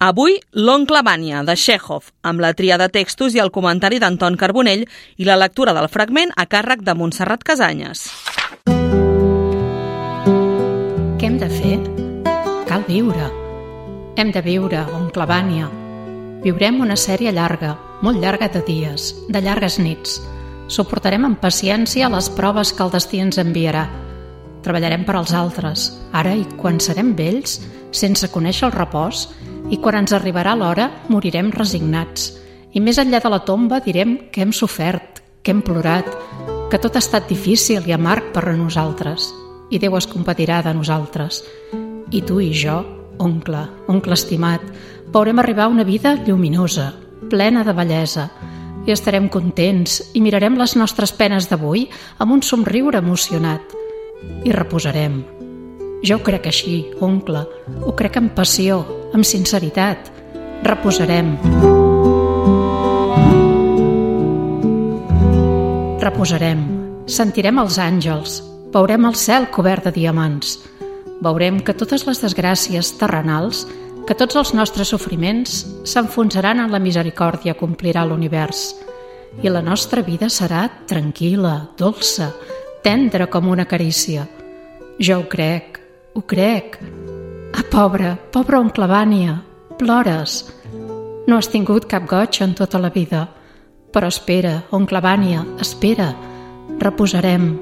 Avui, l'oncle Vanya, de Txékhov, amb la tria de textos i el comentari d'Anton Carbonell i la lectura del fragment a càrrec de Montserrat Casanyes. Què hem de fer? Cal viure. Hem de viure, oncle Vanya. Viurem una sèrie llarga, molt llarga de dies, de llargues nits. Suportarem amb paciència les proves que el destí ens enviarà. Treballarem per als altres, ara i quan serem vells, sense conèixer el repòs, i quan ens arribarà l'hora morirem resignats. I més enllà de la tomba direm que hem sofert, que hem plorat, que tot ha estat difícil i amarg per a nosaltres. I Déu es compadirà de nosaltres. I tu i jo, oncle estimat, veurem arribar una vida lluminosa, plena de bellesa, i estarem contents i mirarem les nostres penes d'avui amb un somriure emocionat. I reposarem. Jo ho crec així, oncle, ho crec amb passió, amb sinceritat. Reposarem. Reposarem. Sentirem els àngels. Veurem el cel cobert de diamants. Veurem que totes les desgràcies terrenals, que tots els nostres sofriments s'enfonsaran en la misericòrdia que omplirà l'univers. I la nostra vida serà tranquil·la, dolça, tendra com una carícia. Jo ho crec. Ho crec. Ah, pobre oncle Vanya, plores. No has tingut cap goig en tota la vida. Però espera, oncle Vanya, espera. Reposarem.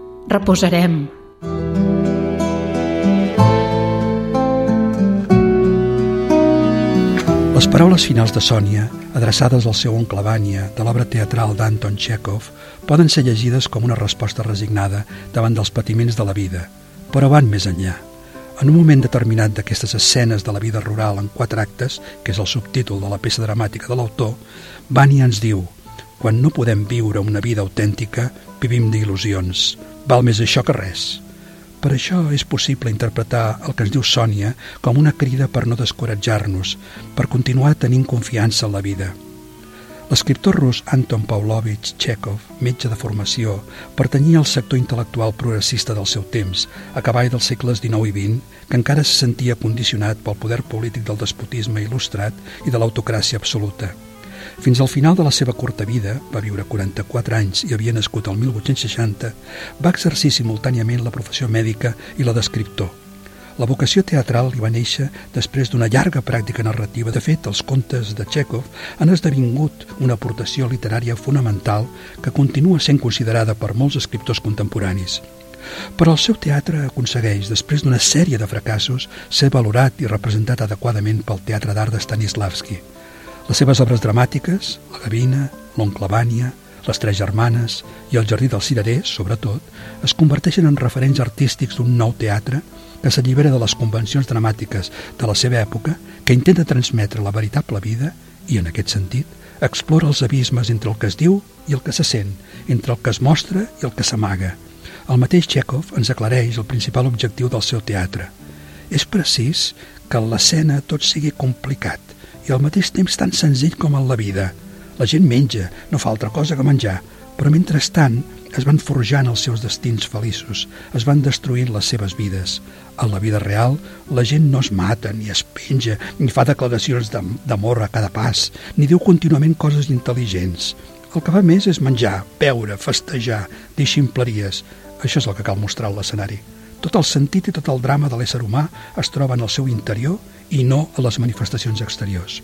Les paraules finals de Sònia, adreçades al seu oncle Vanya de l'obra teatral d'Anton Txékhov, poden ser llegides com una resposta resignada davant dels patiments de la vida, però van més enllà. En un moment determinat d'aquestes escenes de la vida rural en 4 actes, que és el subtítol de la peça dramàtica de l'autor, Vanya ens diu: quan no podem viure una vida autèntica, vivim d'il·lusions. Val més això que res. Per això és possible interpretar el que ens diu Sònia com una crida per no descoratjar-nos, per continuar tenint confiança en la vida. L'escriptor rus Anton Pavlovich Txékhov, metge de formació, pertanyia al sector intel·lectual progressista del seu temps, a cavall dels segles XIX i XX, que encara se sentia condicionat pel poder polític del despotisme il·lustrat i de l'autocràcia absoluta. Fins al final de la seva curta vida, va viure 44 anys i havia nascut el 1860, va exercir simultàniament la professió mèdica i la d'escriptor. La vocació teatral li va néixer després d'una llarga pràctica narrativa. De fet, els contes de Txékhov han esdevingut una aportació literària fonamental que continua sent considerada per molts escriptors contemporanis. Però el seu teatre aconsegueix, després d'una sèrie de fracassos, ser valorat i representat adequadament pel Teatre d'Art de Stanislavski. Les seves obres dramàtiques, La Gavina, l'oncle Vanya, Les 3 germanes i El jardí dels cirerers, sobretot, es converteixen en referents artístics d'un nou teatre que s'allibera de les convencions dramàtiques de la seva època, que intenta transmetre la veritable vida i, en aquest sentit, explora els abismes entre el que es diu i el que se sent, entre el que es mostra i el que s'amaga. El mateix Txékhov ens aclareix el principal objectiu del seu teatre. És precís que en l'escena tot sigui complicat i al mateix temps tan senzill com en la vida. La gent menja, no fa altra cosa que menjar, però mentrestant es van forjant els seus destins feliços, es van destruint les seves vides. En la vida real, la gent no es mata, ni es penja, ni fa declaracions d'amor a cada pas, ni diu contínuament coses intel·ligents. El que fa més és menjar, beure, festejar, dir ximpleries. Això és el que cal mostrar a l'escenari. Tot el sentit i tot el drama de l'ésser humà es troba en el seu interior i no a les manifestacions exteriors.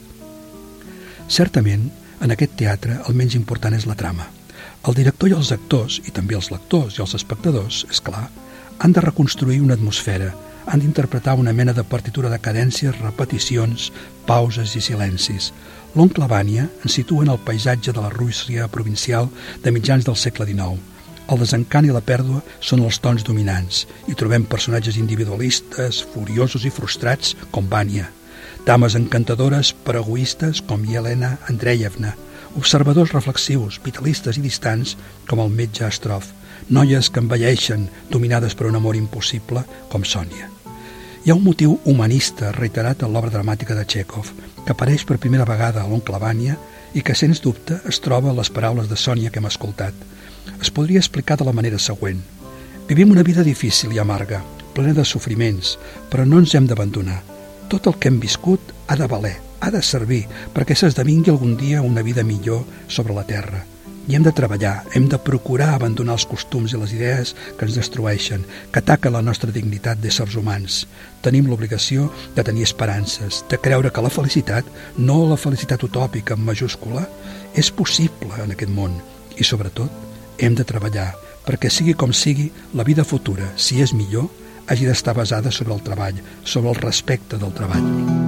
Certament, en aquest teatre el menys important és la trama. El director i els actors, i també els lectors i els espectadors, és clar, han de reconstruir una atmosfera, han d'interpretar una mena de partitura de cadències, repeticions, pauses i silencis. L'oncle Vanya ens situa en el paisatge de la Rússia provincial de mitjans del segle XIX. El desencant i la pèrdua són els tons dominants. Hi trobem personatges individualistes, furiosos i frustrats, com Vanya, dames encantadores però egoistes, com Yelena Andreyevna, observadors reflexius, vitalistes i distants, com el metge Astrov, noies que envelleixen, dominades per un amor impossible, com Sònia. Hi ha un motiu humanista reiterat en l'obra dramàtica de Txékhov, que apareix per primera vegada a l'oncle Vanya i que, sens dubte, es troba a les paraules de Sònia que hem escoltat. Es podria explicar de la manera següent. Vivim una vida difícil i amarga, plena de sofriments, però no ens hem d'abandonar. Tot el que hem viscut ha de valer, ha de servir perquè s'esdevingui algun dia una vida millor sobre la Terra. I hem de treballar, hem de procurar abandonar els costums i les idees que ens destrueixen, que ataquen la nostra dignitat d'éssers humans. Tenim l'obligació de tenir esperances, de creure que la felicitat, no la felicitat utòpica en majúscula, és possible en aquest món. I sobretot, hem de treballar perquè sigui com sigui, la vida futura, si és millor, hagi d'estar basada sobre el treball, sobre el respecte del treball.